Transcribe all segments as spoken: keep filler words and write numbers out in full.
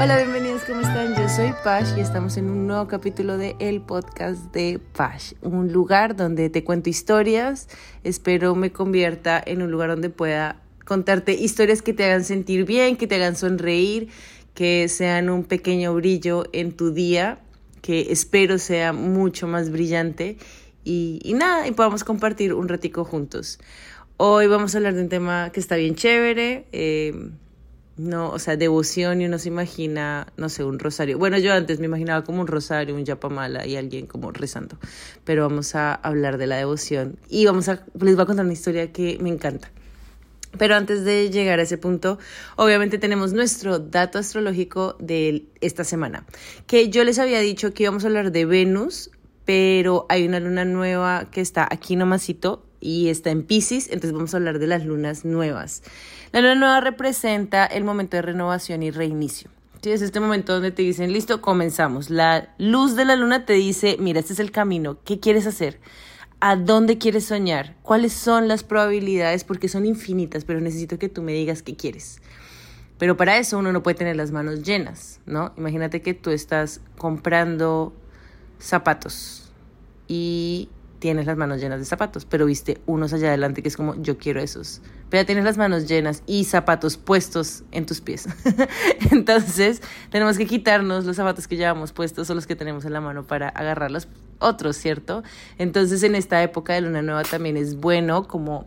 Hola, bienvenidos, ¿cómo están? Yo soy Pash y estamos en un nuevo capítulo de el podcast de Pash, un lugar donde te cuento historias. Espero me convierta en un lugar donde pueda contarte historias que te hagan sentir bien, que te hagan sonreír, que sean un pequeño brillo en tu día, que espero sea mucho más brillante y, y nada, y podamos compartir un ratico juntos. Hoy vamos a hablar de un tema que está bien chévere, eh, no, o sea, devoción, y uno se imagina, no sé, un rosario. Bueno, yo antes me imaginaba como un rosario, un yapamala y alguien como rezando, pero vamos a hablar de la devoción y vamos a, les voy a contar una historia que me encanta. Pero antes de llegar a ese punto, obviamente tenemos nuestro dato astrológico de esta semana, que yo les había dicho que íbamos a hablar de Venus, pero hay una luna nueva que está aquí nomasito y está en Piscis, entonces vamos a hablar de las lunas nuevas. La luna nueva representa el momento de renovación y reinicio. ¿Sí? Es este momento donde te dicen, listo, comenzamos. La luz de la luna te dice, mira, este es el camino, ¿qué quieres hacer? ¿A dónde quieres soñar? ¿Cuáles son las probabilidades? Porque son infinitas, pero necesito que tú me digas qué quieres. Pero para eso uno no puede tener las manos llenas, ¿no? Imagínate que tú estás comprando zapatos y tienes las manos llenas de zapatos, pero viste unos allá adelante que es como, yo quiero esos. Pero ya tienes las manos llenas y zapatos puestos en tus pies. Entonces, tenemos que quitarnos los zapatos que llevamos puestos o los que tenemos en la mano para agarrar los otros, ¿cierto? Entonces, en esta época de luna nueva también es bueno como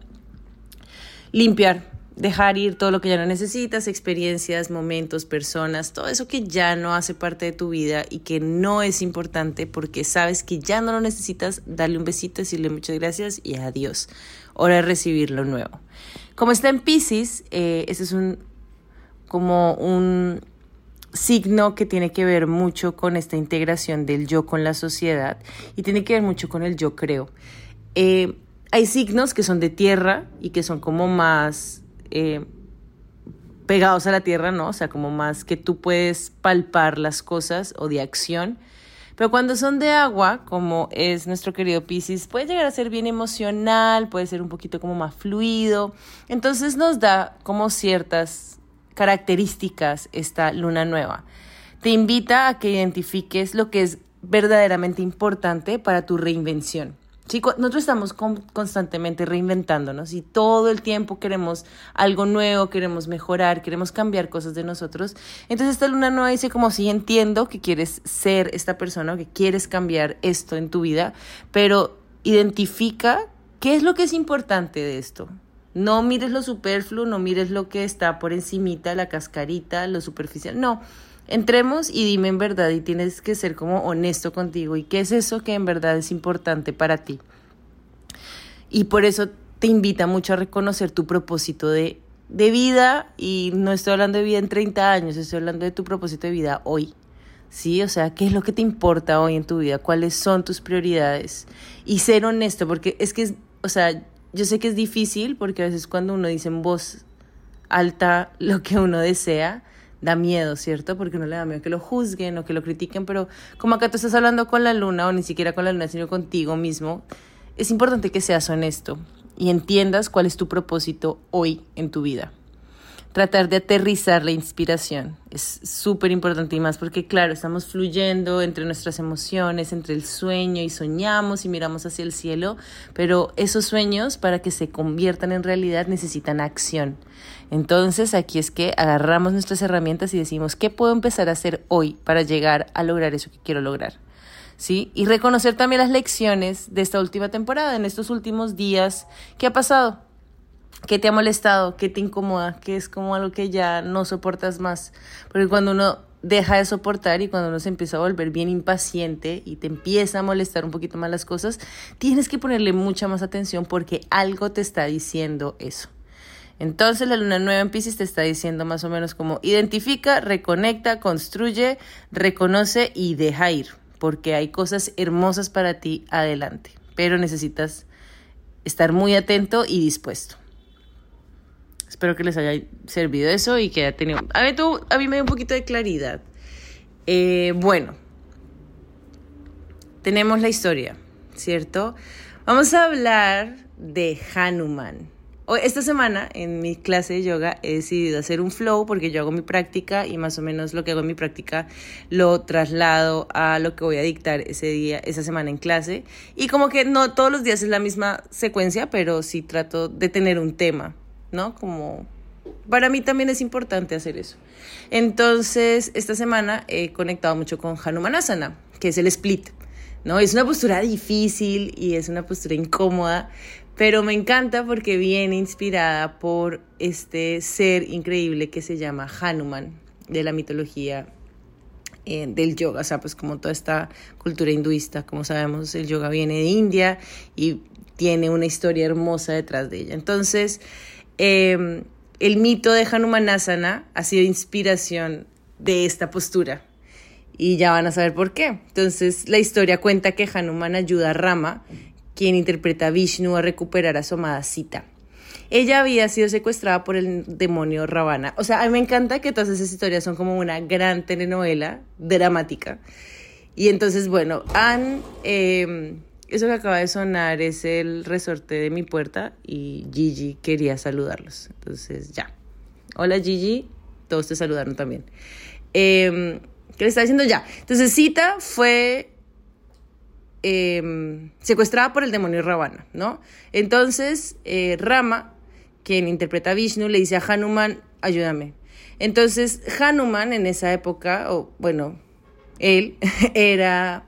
limpiar, dejar ir todo lo que ya no necesitas, experiencias, momentos, personas, todo eso que ya no hace parte de tu vida y que no es importante porque sabes que ya no lo necesitas, darle un besito, decirle muchas gracias y adiós. Hora de recibir lo nuevo. Como está en Piscis, eh, ese es un como un signo que tiene que ver mucho con esta integración del yo con la sociedad y tiene que ver mucho con el yo creo. Eh, hay signos que son de tierra y que son como más Eh, pegados a la tierra, ¿no? O sea, como más que tú puedes palpar las cosas o de acción. Pero cuando son de agua, como es nuestro querido Piscis, puede llegar a ser bien emocional, puede ser un poquito como más fluido. Entonces nos da como ciertas características esta luna nueva. Te invita a que identifiques lo que es verdaderamente importante para tu reinvención. Sí, nosotros estamos con, constantemente reinventándonos y todo el tiempo queremos algo nuevo, queremos mejorar, queremos cambiar cosas de nosotros. Entonces esta luna nueva dice como sí, entiendo que quieres ser esta persona, que quieres cambiar esto en tu vida, pero identifica qué es lo que es importante de esto. No mires lo superfluo, no mires lo que está por encimita, la cascarita, lo superficial, no. Entremos y dime en verdad y tienes que ser como honesto contigo y qué es eso que en verdad es importante para ti. Y por eso te invita mucho a reconocer tu propósito de, de vida y no estoy hablando de vida en treinta años, estoy hablando de tu propósito de vida hoy. Sí, o sea, ¿qué es lo que te importa hoy en tu vida? ¿Cuáles son tus prioridades? Y ser honesto, porque es que, es, o sea, yo sé que es difícil porque a veces cuando uno dice en voz alta lo que uno desea, da miedo, ¿cierto? Porque uno le da miedo que lo juzguen o que lo critiquen, pero como acá tú estás hablando con la luna, o ni siquiera con la luna, sino contigo mismo, es importante que seas honesto y entiendas cuál es tu propósito hoy en tu vida. Tratar de aterrizar la inspiración es súper importante y más porque, claro, estamos fluyendo entre nuestras emociones, entre el sueño y soñamos y miramos hacia el cielo, pero esos sueños para que se conviertan en realidad necesitan acción. Entonces aquí es que agarramos nuestras herramientas y decimos, ¿qué puedo empezar a hacer hoy para llegar a lograr eso que quiero lograr? ¿Sí? Y reconocer también las lecciones de esta última temporada, en estos últimos días, ¿qué ha pasado? ¿Qué te ha molestado? ¿Qué te incomoda? ¿Qué es como algo que ya no soportas más? Porque cuando uno deja de soportar y cuando uno se empieza a volver bien impaciente y te empieza a molestar un poquito más las cosas, tienes que ponerle mucha más atención porque algo te está diciendo eso. Entonces la luna nueva en Piscis te está diciendo más o menos como identifica, reconecta, construye, reconoce y deja ir. Porque hay cosas hermosas para ti adelante. Pero necesitas estar muy atento y dispuesto. Espero que les haya servido eso y que haya tenido... A mí, tú, a mí me dio un poquito de claridad. Eh, bueno, tenemos la historia, ¿cierto? Vamos a hablar de Hanuman. Hoy, esta semana en mi clase de yoga he decidido hacer un flow porque yo hago mi práctica y más o menos lo que hago en mi práctica lo traslado a lo que voy a dictar ese día, esa semana en clase. Y como que no todos los días es la misma secuencia, pero sí trato de tener un tema, ¿no? Como para mí también es importante hacer eso. Entonces, esta semana he conectado mucho con Hanumanasana, que es el split, ¿no? Es una postura difícil y es una postura incómoda, pero me encanta porque viene inspirada por este ser increíble que se llama Hanuman, de la mitología eh, del yoga. O sea, pues como toda esta cultura hinduista, como sabemos, el yoga viene de India y tiene una historia hermosa detrás de ella. Entonces, eh, el mito de Hanumanasana ha sido inspiración de esta postura. Y ya van a saber por qué. Entonces, la historia cuenta que Hanuman ayuda a Rama, quien interpreta a Vishnu, a recuperar a su amada Sita. Ella había sido secuestrada por el demonio Ravana. O sea, a mí me encanta que todas esas historias son como una gran telenovela dramática. Y entonces, bueno, han, eh, eso que acaba de sonar es el resorte de mi puerta y Gigi quería saludarlos. Entonces, ya. Hola, Gigi. Todos te saludaron también. Eh, ¿Qué le está diciendo? Ya. Entonces, Sita fue Eh, secuestrada por el demonio Ravana, ¿no? Entonces, eh, Rama, quien interpreta a Vishnu, le dice a Hanuman, ayúdame. Entonces, Hanuman en esa época, o bueno, él era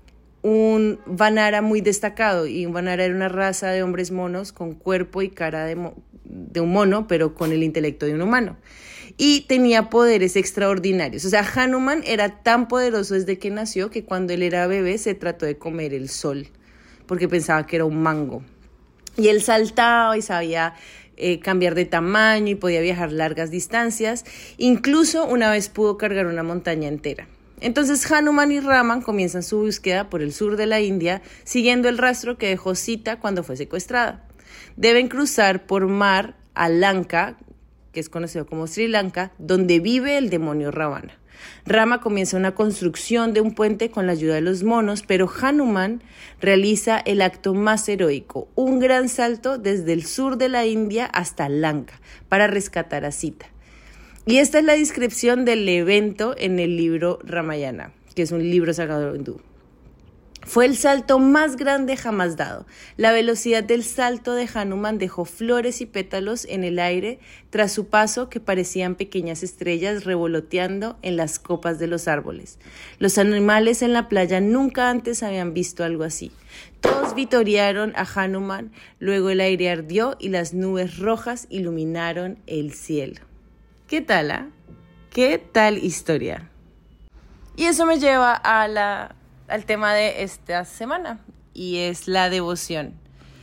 un Vanara muy destacado, y un Vanara era una raza de hombres monos con cuerpo y cara de, mo- de un mono, pero con el intelecto de un humano. Y tenía poderes extraordinarios. O sea, Hanuman era tan poderoso desde que nació que cuando él era bebé se trató de comer el sol, porque pensaba que era un mango. Y él saltaba y sabía eh, cambiar de tamaño y podía viajar largas distancias. Incluso una vez pudo cargar una montaña entera. Entonces Hanuman y Raman comienzan su búsqueda por el sur de la India, siguiendo el rastro que dejó Sita cuando fue secuestrada. Deben cruzar por mar a Lanka, que es conocido como Sri Lanka, donde vive el demonio Ravana. Rama comienza una construcción de un puente con la ayuda de los monos, pero Hanuman realiza el acto más heroico, un gran salto desde el sur de la India hasta Lanka para rescatar a Sita. Y esta es la descripción del evento en el libro Ramayana, que es un libro sagrado hindú. Fue el salto más grande jamás dado. La velocidad del salto de Hanuman dejó flores y pétalos en el aire tras su paso que parecían pequeñas estrellas revoloteando en las copas de los árboles. Los animales en la playa nunca antes habían visto algo así. Todos vitorearon a Hanuman, luego el aire ardió y las nubes rojas iluminaron el cielo. ¿Qué tal, ah? ¿Qué tal historia? Y eso me lleva a la... al tema de esta semana, y es la devoción.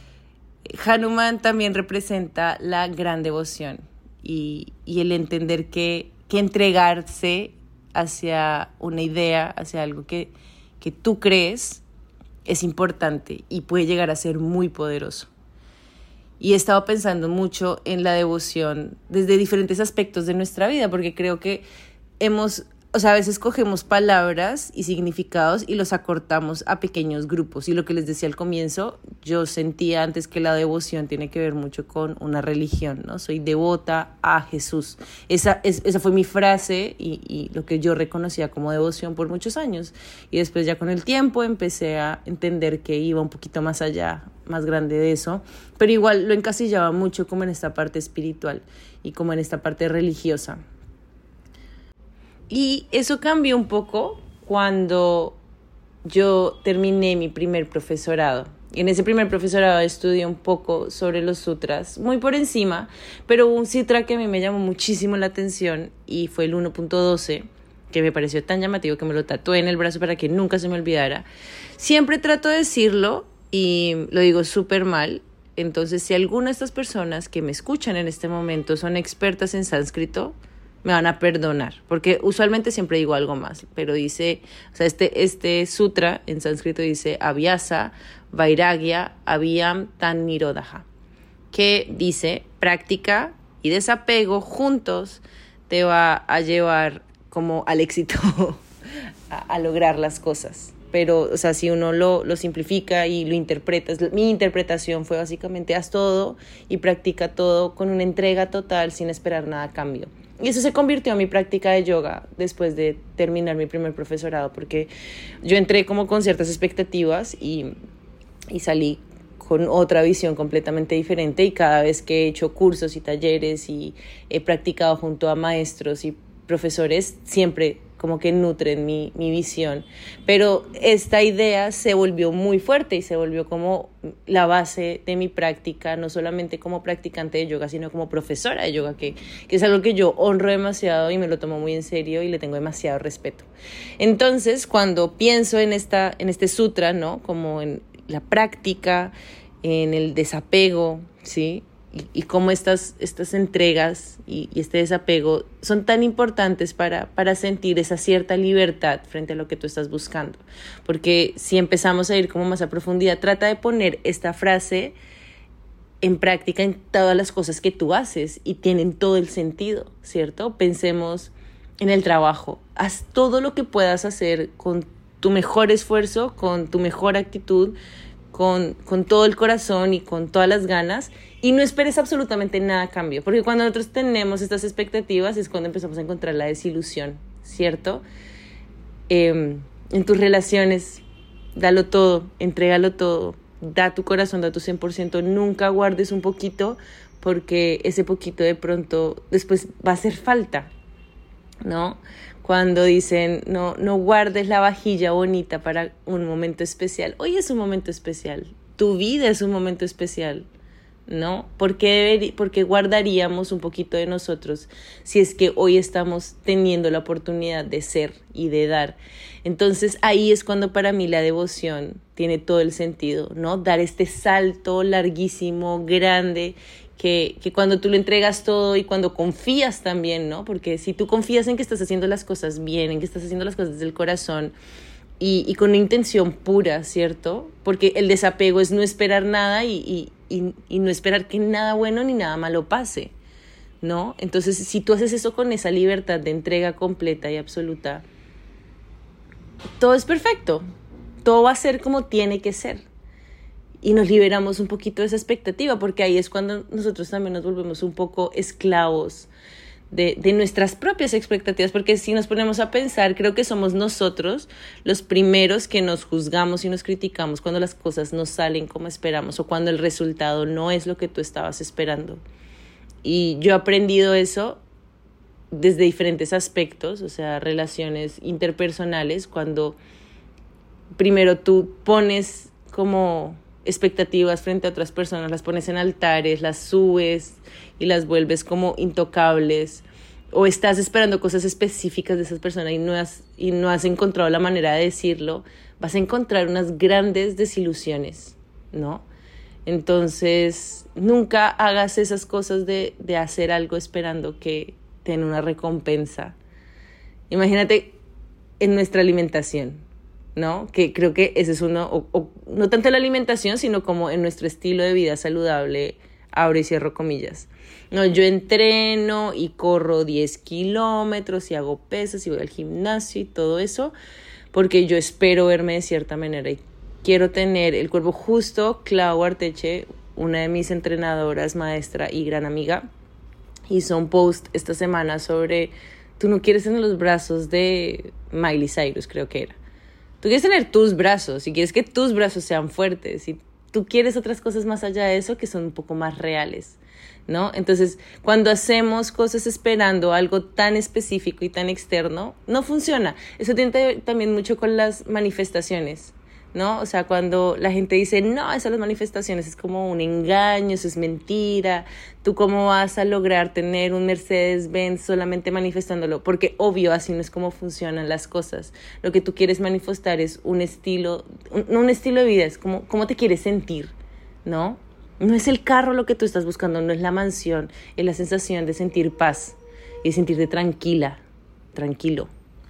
Hanuman también representa la gran devoción y, y el entender que, que entregarse hacia una idea, hacia algo que, que tú crees, es importante y puede llegar a ser muy poderoso. Y he estado pensando mucho en la devoción desde diferentes aspectos de nuestra vida, porque creo que hemos... O sea, a veces cogemos palabras y significados y los acortamos a pequeños grupos. Y lo que les decía al comienzo, yo sentía antes que la devoción tiene que ver mucho con una religión, ¿no? Soy devota a Jesús. Esa, es, esa fue mi frase y, y lo que yo reconocía como devoción por muchos años. Y después ya con el tiempo empecé a entender que iba un poquito más allá, más grande de eso. Pero igual lo encasillaba mucho como en esta parte espiritual y como en esta parte religiosa. Y eso cambió un poco cuando yo terminé mi primer profesorado. Y en ese primer profesorado estudié un poco sobre los sutras, muy por encima, pero un sutra que a mí me llamó muchísimo la atención y fue el uno punto doce, que me pareció tan llamativo que me lo tatué en el brazo para que nunca se me olvidara. Siempre trato de decirlo y lo digo súper mal. Entonces, si alguna de estas personas que me escuchan en este momento son expertas en sánscrito, me van a perdonar, porque usualmente siempre digo algo más, pero dice, o sea, este, este sutra en sánscrito dice Abhyasa, Vairagya, Abhyam Tan Nirodha, que dice práctica y desapego juntos te va a llevar como al éxito, a, a lograr las cosas. pero, o sea, si uno lo, lo simplifica y lo interpreta, mi interpretación fue básicamente haz todo y practica todo con una entrega total sin esperar nada a cambio. Y eso se convirtió en mi práctica de yoga después de terminar mi primer profesorado, porque yo entré como con ciertas expectativas y, y salí con otra visión completamente diferente, y cada vez que he hecho cursos y talleres y he practicado junto a maestros y profesores, siempre como que nutren mi, mi visión. Pero esta idea se volvió muy fuerte y se volvió como la base de mi práctica, no solamente como practicante de yoga, sino como profesora de yoga, que, que es algo que yo honro demasiado y me lo tomo muy en serio y le tengo demasiado respeto. Entonces, cuando pienso en, esta, en este sutra, ¿no? Como en la práctica, en el desapego, ¿sí? Y, y cómo estas, estas entregas y, y este desapego son tan importantes para, para sentir esa cierta libertad frente a lo que tú estás buscando. Porque si empezamos a ir como más a profundidad, trata de poner esta frase en práctica en todas las cosas que tú haces y tienen todo el sentido, ¿cierto? Pensemos en el trabajo. Haz todo lo que puedas hacer con tu mejor esfuerzo, con tu mejor actitud, Con, con todo el corazón y con todas las ganas, y no esperes absolutamente nada a cambio, porque cuando nosotros tenemos estas expectativas es cuando empezamos a encontrar la desilusión, ¿cierto? Eh, en tus relaciones, dalo todo, entrégalo todo, da tu corazón, da tu cien por ciento, nunca guardes un poquito, porque ese poquito de pronto después va a hacer falta, ¿no? Cuando dicen, no, no guardes la vajilla bonita para un momento especial. Hoy es un momento especial. Tu vida es un momento especial, ¿no? ¿Por qué, deber, por qué guardaríamos un poquito de nosotros si es que hoy estamos teniendo la oportunidad de ser y de dar? Entonces ahí es cuando para mí la devoción tiene todo el sentido, ¿no? Dar este salto larguísimo, grande, Que, que cuando tú lo entregas todo y cuando confías también, ¿no? Porque si tú confías en que estás haciendo las cosas bien, en que estás haciendo las cosas desde el corazón y, y con una intención pura, ¿cierto? Porque el desapego es no esperar nada y, y, y, y no esperar que nada bueno ni nada malo pase, ¿no? Entonces, si tú haces eso con esa libertad de entrega completa y absoluta, todo es perfecto. Todo va a ser como tiene que ser. Y nos liberamos un poquito de esa expectativa, porque ahí es cuando nosotros también nos volvemos un poco esclavos de, de nuestras propias expectativas, porque si nos ponemos a pensar, creo que somos nosotros los primeros que nos juzgamos y nos criticamos cuando las cosas no salen como esperamos o cuando el resultado no es lo que tú estabas esperando. Y yo he aprendido eso desde diferentes aspectos, o sea, relaciones interpersonales, cuando primero tú pones como expectativas frente a otras personas, las pones en altares, las subes y las vuelves como intocables, o estás esperando cosas específicas de esas personas y no has, y no has encontrado la manera de decirlo, vas a encontrar unas grandes desilusiones, ¿no? Entonces, nunca hagas esas cosas de, de hacer algo esperando que te den una recompensa. Imagínate en nuestra alimentación, ¿no? Que creo que ese es uno, o, o, no tanto la alimentación, sino como en nuestro estilo de vida saludable, abro y cierro comillas. No, yo entreno y corro diez kilómetros y hago pesas y voy al gimnasio y todo eso, porque yo espero verme de cierta manera y quiero tener el cuerpo justo. Clau Arteche, una de mis entrenadoras, maestra y gran amiga, hizo un post esta semana sobre, tú no quieres tener los brazos de Miley Cyrus, creo que era. Tú quieres tener tus brazos y quieres que tus brazos sean fuertes y tú quieres otras cosas más allá de eso que son un poco más reales, ¿no? Entonces, cuando hacemos cosas esperando algo tan específico y tan externo, no funciona. Eso tiene que ver también mucho con las manifestaciones, ¿no? O sea, cuando la gente dice, no, esas las manifestaciones es como un engaño, eso es mentira, ¿tú cómo vas a lograr tener un Mercedes-Benz solamente manifestándolo? Porque obvio, así no es como funcionan las cosas. Lo que tú quieres manifestar es un estilo, un, no un estilo de vida, es como cómo te quieres sentir, ¿no? No es el carro lo que tú estás buscando, no es la mansión, es la sensación de sentir paz y de sentirte tranquila, tranquilo.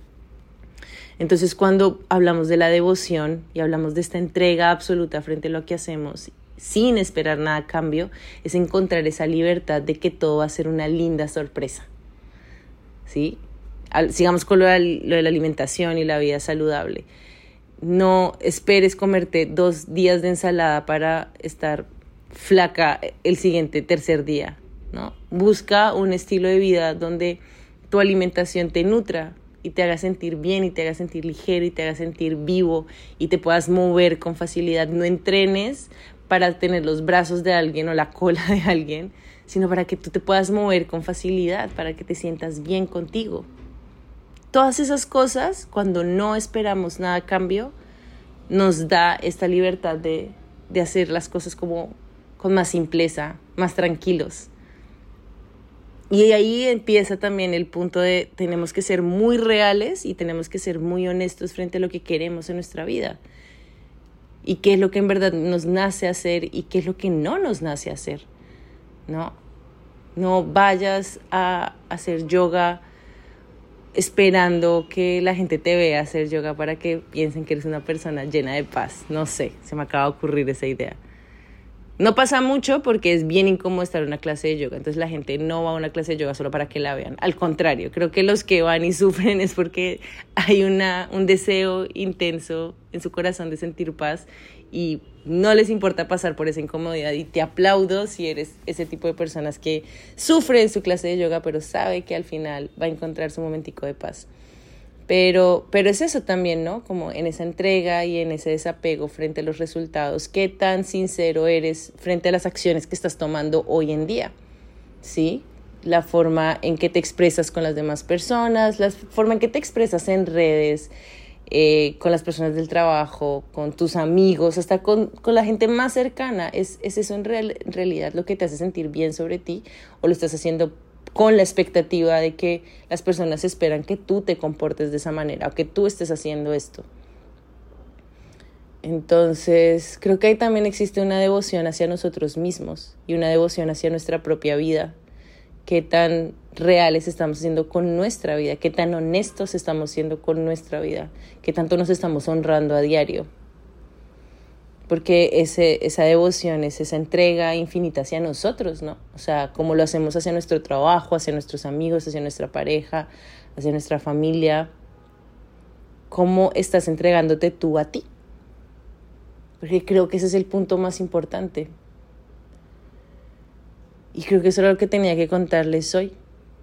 Entonces, cuando hablamos de la devoción y hablamos de esta entrega absoluta frente a lo que hacemos, sin esperar nada a cambio, es encontrar esa libertad de que todo va a ser una linda sorpresa, ¿sí? Sigamos con lo de la alimentación y la vida saludable. No esperes comerte dos días de ensalada para estar flaca el siguiente tercer día, ¿no? Busca un estilo de vida donde tu alimentación te nutra y te haga sentir bien y te haga sentir ligero y te haga sentir vivo y te puedas mover con facilidad. No entrenes para tener los brazos de alguien o la cola de alguien, sino para que tú te puedas mover con facilidad, para que te sientas bien contigo. Todas esas cosas, cuando no esperamos nada a cambio, nos da esta libertad de, de hacer las cosas como con más simpleza, más tranquilos. Y ahí empieza también el punto de tenemos que ser muy reales y tenemos que ser muy honestos frente a lo que queremos en nuestra vida. Y qué es lo que en verdad nos nace hacer y qué es lo que no nos nace hacer, ¿no? No vayas a hacer yoga esperando que la gente te vea hacer yoga para que piensen que eres una persona llena de paz. No sé, se me acaba de ocurrir esa idea. No pasa mucho porque es bien incómodo estar en una clase de yoga, entonces la gente no va a una clase de yoga solo para que la vean. Al contrario, creo que los que van y sufren es porque hay una, un deseo intenso en su corazón de sentir paz y no les importa pasar por esa incomodidad. Y te aplaudo si eres ese tipo de personas que sufre en su clase de yoga, pero sabe que al final va a encontrar su momentico de paz. Pero, pero es eso también, ¿no? Como en esa entrega y en ese desapego frente a los resultados. ¿Qué tan sincero eres frente a las acciones que estás tomando hoy en día? ¿Sí? La forma en que te expresas con las demás personas, la forma en que te expresas en redes, eh, con las personas del trabajo, con tus amigos, hasta con, con la gente más cercana. ¿Es, es eso en, real, en realidad lo que te hace sentir bien sobre ti? ¿O lo estás haciendo con la expectativa de que las personas esperan que tú te comportes de esa manera o que tú estés haciendo esto? Entonces, creo que ahí también existe una devoción hacia nosotros mismos y una devoción hacia nuestra propia vida. Qué tan reales estamos siendo con nuestra vida, qué tan honestos estamos siendo con nuestra vida, qué tanto nos estamos honrando a diario. Porque ese, esa devoción es esa entrega infinita hacia nosotros, ¿no? O sea, como lo hacemos hacia nuestro trabajo, hacia nuestros amigos, hacia nuestra pareja, hacia nuestra familia. ¿Cómo estás entregándote tú a ti? Porque creo que ese es el punto más importante. Y creo que eso era lo que tenía que contarles hoy.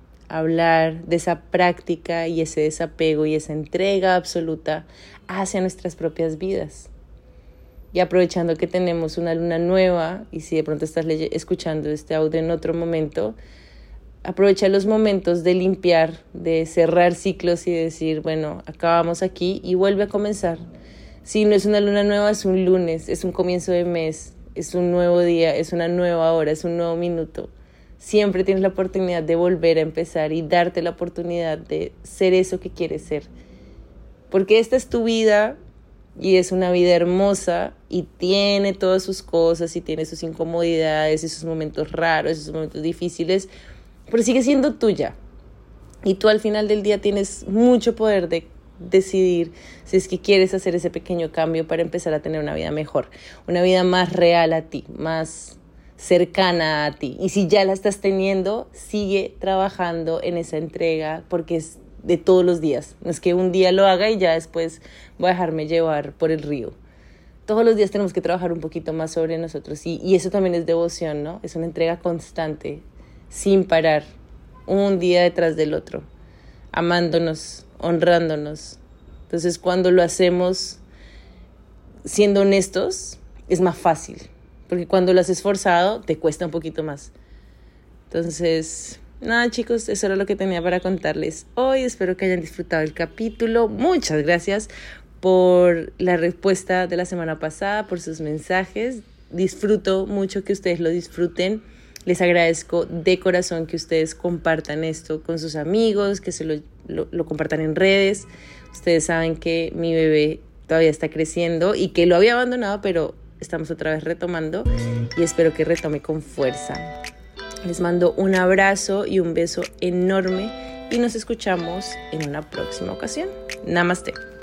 Hablar de esa práctica y ese desapego y esa entrega absoluta hacia nuestras propias vidas. Y aprovechando que tenemos una luna nueva, y si de pronto estás leye- escuchando este audio en otro momento, aprovecha los momentos de limpiar, de cerrar ciclos y decir, bueno, acabamos aquí y vuelve a comenzar. Si no es una luna nueva, es un lunes, es un comienzo de mes, es un nuevo día, es una nueva hora, es un nuevo minuto. Siempre tienes la oportunidad de volver a empezar y darte la oportunidad de ser eso que quieres ser. Porque esta es tu vida. Y es una vida hermosa y tiene todas sus cosas y tiene sus incomodidades y sus momentos raros y sus momentos difíciles, pero sigue siendo tuya. Y tú al final del día tienes mucho poder de decidir si es que quieres hacer ese pequeño cambio para empezar a tener una vida mejor, una vida más real a ti, más cercana a ti. Y si ya la estás teniendo, sigue trabajando en esa entrega porque es de todos los días. No es que un día lo haga y ya después voy a dejarme llevar por el río. Todos los días tenemos que trabajar un poquito más sobre nosotros y, y eso también es devoción, ¿no? Es una entrega constante, sin parar, un día detrás del otro, amándonos, honrándonos. Entonces, cuando lo hacemos siendo honestos, es más fácil, porque cuando lo has esforzado, te cuesta un poquito más. Entonces, nada, chicos, eso era lo que tenía para contarles hoy. Espero que hayan disfrutado el capítulo. Muchas gracias por la respuesta de la semana pasada, por sus mensajes. Disfruto mucho que ustedes lo disfruten. Les agradezco de corazón que ustedes compartan esto con sus amigos, que se lo, lo, lo compartan en redes. Ustedes saben que mi bebé todavía está creciendo y que lo había abandonado, pero estamos otra vez retomando y espero que retome con fuerza. Les mando un abrazo y un beso enorme y nos escuchamos en una próxima ocasión. Namaste.